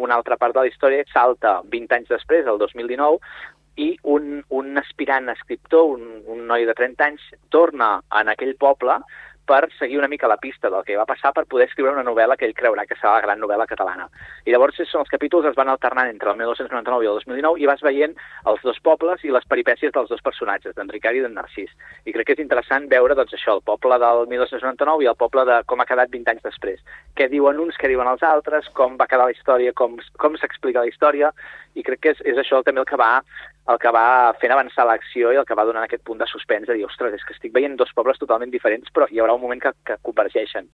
una altra part de la història salta 20 anys després, el 2019, i un aspirant escriptor, un noi de 30 anys, torna en aquell poble per seguir una mica la pista del que va passar per poder escriure una novel·la que ell creurà que serà la gran novel·la catalana. I llavors els capítols es van alternant entre el 1999 i el 2019 i vas veient els dos pobles i les peripècies dels dos personatges, d'en Ricard i d'en Narcís. I crec que és interessant veure doncs, això, el poble del 1999 i el poble de com ha quedat 20 anys després. Què diuen uns, què diuen els altres, com va quedar la història, com s'explica la història, i crec que és això també el que va fent avançar l'acció i el que va donant aquest punt de suspens de dir, ostres, és que estic veient dos pobles totalment diferents, però hi haurà un moment que convergeixen.